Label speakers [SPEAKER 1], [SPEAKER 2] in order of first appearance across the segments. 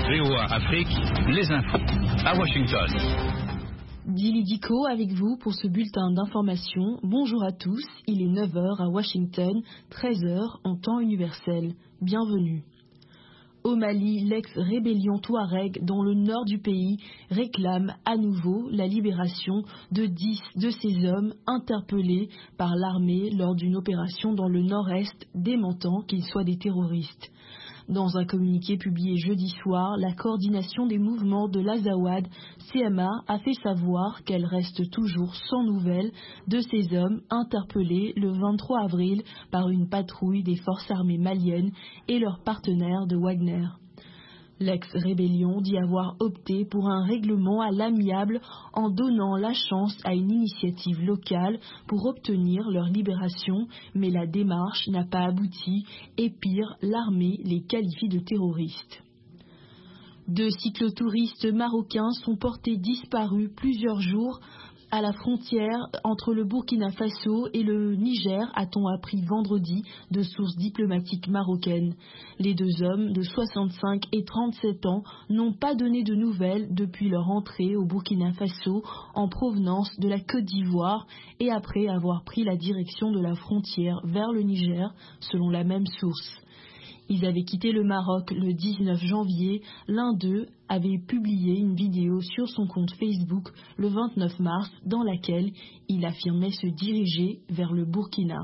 [SPEAKER 1] VOA Afrique, les infos à Washington.
[SPEAKER 2] Dili Diko avec vous pour ce bulletin d'information. Bonjour à tous, il est 9h à Washington, 13h en temps universel. Bienvenue. Au Mali, l'ex-rébellion Touareg dans le nord du pays réclame à nouveau la libération de 10 de ses hommes interpellés par l'armée lors d'une opération dans le nord-est démentant qu'ils soient des terroristes. Dans un communiqué publié jeudi soir, la coordination des mouvements de l'Azawad, CMA, a fait savoir qu'elle reste toujours sans nouvelles de ces hommes interpellés le 23 avril par une patrouille des forces armées maliennes et leurs partenaires de Wagner. L'ex-rébellion dit avoir opté pour un règlement à l'amiable en donnant la chance à une initiative locale pour obtenir leur libération, mais la démarche n'a pas abouti et pire, l'armée les qualifie de terroristes. 2 cyclotouristes marocains sont portés disparus plusieurs jours à la frontière entre le Burkina Faso et le Niger, a-t-on appris vendredi de sources diplomatiques marocaines. Les 2 hommes de 65 et 37 ans n'ont pas donné de nouvelles depuis leur entrée au Burkina Faso en provenance de la Côte d'Ivoire et après avoir pris la direction de la frontière vers le Niger, selon la même source. Ils avaient quitté le Maroc le 19 janvier. L'un d'eux avait publié une vidéo sur son compte Facebook le 29 mars dans laquelle il affirmait se diriger vers le Burkina.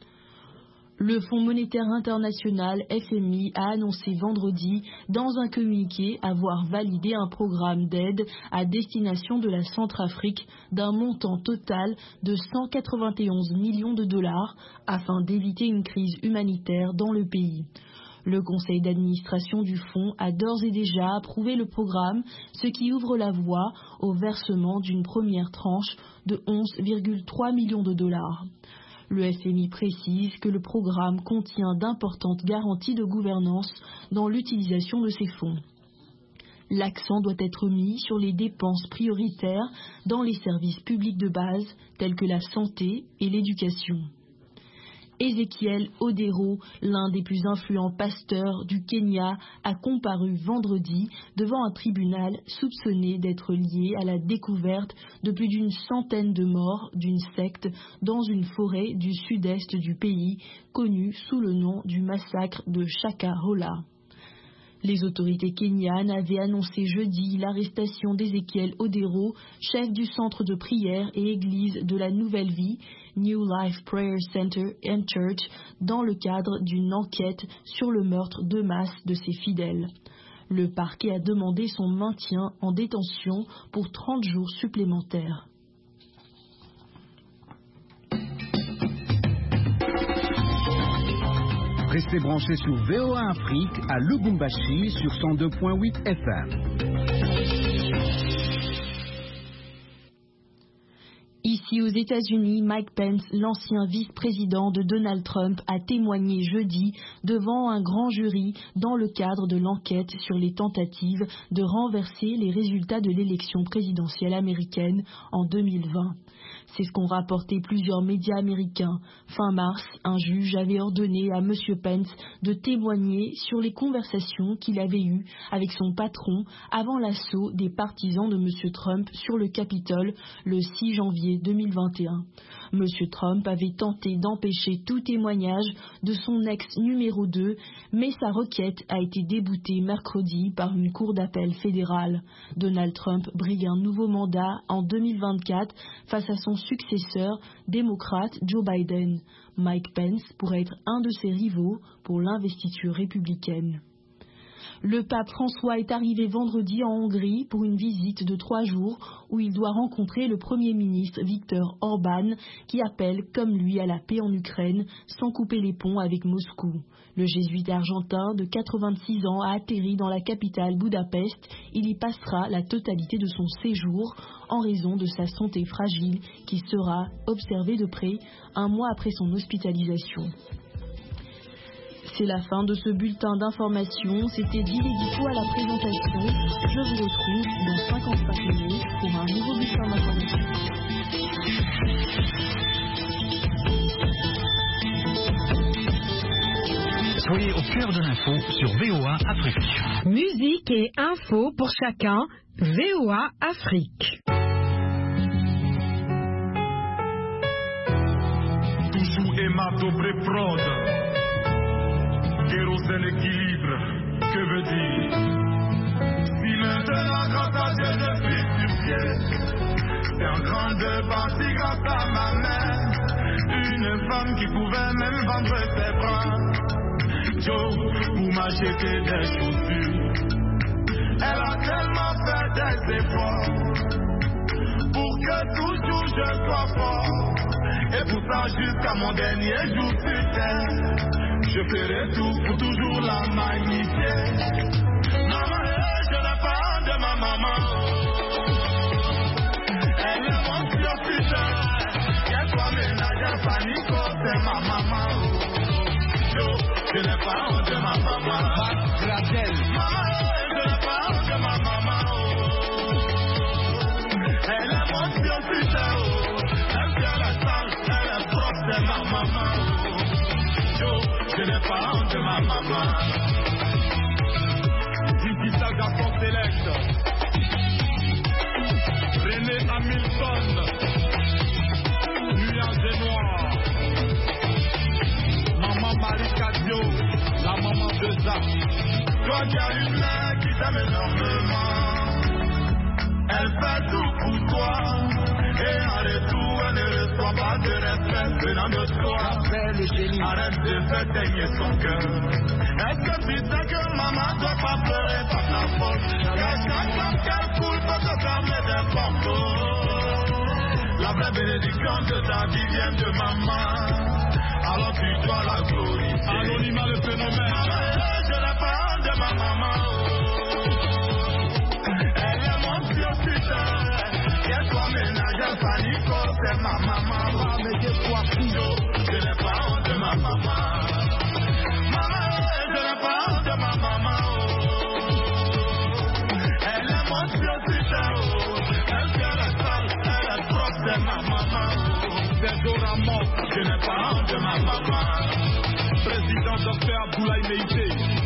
[SPEAKER 2] Le Fonds monétaire international FMI a annoncé vendredi dans un communiqué avoir validé un programme d'aide à destination de la Centrafrique d'un montant total de 191 millions de dollars afin d'éviter une crise humanitaire dans le pays. Le conseil d'administration du fonds a d'ores et déjà approuvé le programme, ce qui ouvre la voie au versement d'une première tranche de 11,3 millions de dollars. Le FMI précise que le programme contient d'importantes garanties de gouvernance dans l'utilisation de ces fonds. L'accent doit être mis sur les dépenses prioritaires dans les services publics de base tels que la santé et l'éducation. Ézéchiel Odero, l'un des plus influents pasteurs du Kenya, a comparu vendredi devant un tribunal soupçonné d'être lié à la découverte de plus d'une centaine de morts d'une secte dans une forêt du sud-est du pays, connue sous le nom du massacre de Shakahola. Les autorités kenyanes avaient annoncé jeudi l'arrestation d'Ézéchiel Odero, chef du centre de prière et église de la Nouvelle Vie, New Life Prayer Center and Church, dans le cadre d'une enquête sur le meurtre de masse de ses fidèles. Le parquet a demandé son maintien en détention pour 30 jours supplémentaires.
[SPEAKER 3] Restez branchés sur VOA Afrique à Lubumbashi sur 102.8 FM.
[SPEAKER 2] Ici aux États-Unis, Mike Pence, l'ancien vice-président de Donald Trump, a témoigné jeudi devant un grand jury dans le cadre de l'enquête sur les tentatives de renverser les résultats de l'élection présidentielle américaine en 2020. C'est ce qu'ont rapporté plusieurs médias américains. Fin mars, un juge avait ordonné à M. Pence de témoigner sur les conversations qu'il avait eues avec son patron avant l'assaut des partisans de M. Trump sur le Capitole le 6 janvier 2021. M. Trump avait tenté d'empêcher tout témoignage de son ex numéro 2, mais sa requête a été déboutée mercredi par une cour d'appel fédérale. Donald Trump brigue un nouveau mandat en 2024 face à son successeur démocrate Joe Biden. Mike Pence pourrait être un de ses rivaux pour l'investiture républicaine. Le pape François est arrivé vendredi en Hongrie pour une visite de 3 jours où il doit rencontrer le Premier ministre Viktor Orban qui appelle comme lui à la paix en Ukraine sans couper les ponts avec Moscou. Le jésuite argentin de 86 ans a atterri dans la capitale Budapest. Il y passera la totalité de son séjour en raison de sa santé fragile qui sera observée de près un mois après son hospitalisation. C'est la fin de ce bulletin d'information. C'était Dili Diko à la présentation. Je vous retrouve dans 55 minutes pour un nouveau bulletin d'information.
[SPEAKER 1] Soyez au cœur de l'info sur VOA Afrique.
[SPEAKER 4] Musique et info pour chacun, VOA Afrique.
[SPEAKER 5] Toujours hémato pré-prod. Kérosène équilibre, que veut dire? Si maintenant grâce à Dieu je suis sur pied, c'est en grande partie grâce à ma mère. Une femme qui pouvait même vendre ses bras. Joe, pour m'acheter des chaussures. Elle a tellement fait des efforts pour que toujours je sois fort. Et pour ça jusqu'à mon dernier jour sur terre, je ferai tout pour toujours la magnifier. Maman, je la parle de ma maman. Elle est mon surputain. Qu'elle soit ménagère, panico, c'est ma maman. Je la parle de ma maman. Maman, je la parle de ma maman. Elle est mon surputain. Elle vient la salle, elle est propre, c'est ma maman. Je n'ai pas honte de ma maman. D'ici ça, garçon select. René Hamilton. Nuance et noir. Maman Marie Cadio. La maman de Zach. Toi qui as une mère qui t'aime énormément. Elle fait tout pour toi. Et en retour, elle ne reçoit pas de respect venant de toi. Arrête de faire saigner son cœur. Est-ce que tu sais que maman doit pas pleurer par ta faute? Quelqu'un comme qu'elle coule pour te fermer des portes. La vraie bénédiction de ta vie vient de maman. Alors tu dois la glorifier. Anonymat le phénomène. Je la parle de ma maman. Elle est mon putain. Qu'elle soit ménagère, panico, c'est ma maman. Mais que quoi, Fido, je n'ai pas honte de ma maman. Maman, je n'ai pas honte de ma maman. Elle est mon putain. Elle vient la salle, elle est propre, c'est ma maman. C'est Doramo, je n'ai pas honte de ma maman. Président Dr Abdoulaye Meïté.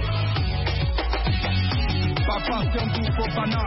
[SPEAKER 5] Papa Siambou Fofana.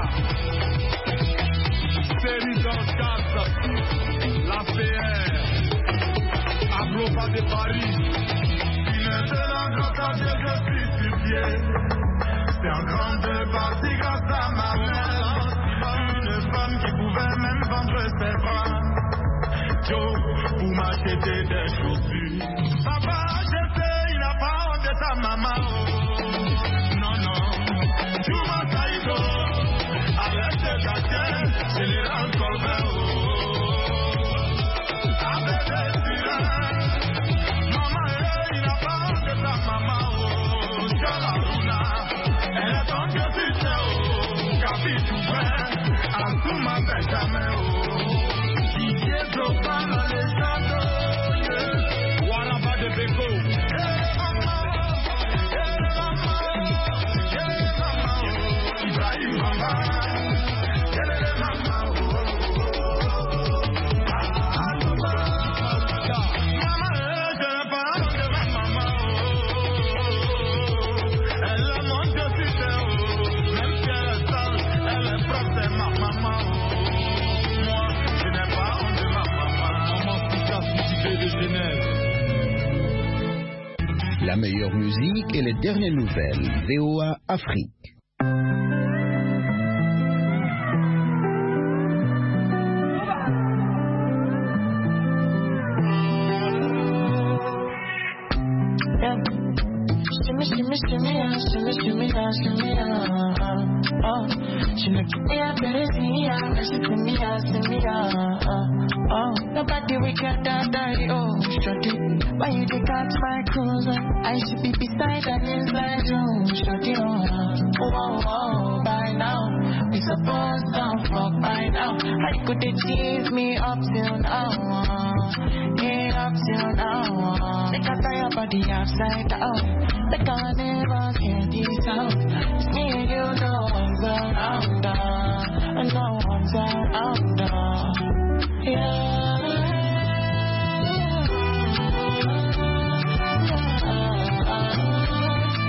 [SPEAKER 5] Série dans 4, la PR, Agloba de Paris. Si maintenant grâce à Dieu je suis sur pied, c'est en grande partie grâce à ma mère. Une femme qui pouvait même vendre ses bras. Joe, pour m'acheter des chaussures. Papa, je sais, il n'a pas honte de sa maman. Non, non, tu m'as saïdo. Avec tes gâteaux, Général Colbert, avec des sirènes. Maman, il n'a pas honte de sa maman. Chalaruna, elle est en Dieu sur terre. Capi tout près, Asuma Benjamin. Didier Zopan, la légende. Walaba de Beko. Ibrahim Mama.
[SPEAKER 3] La meilleure musique et les dernières nouvelles. VOA Afrique.
[SPEAKER 6] Nobody we can die, oh, shorty. Why you take out my cruiser? I should be beside that inside room, shorty, oh, by now. We supposed to fuck by now. How could they tease me up till now? Yeah, up till now. They can tie your body upside down. They can't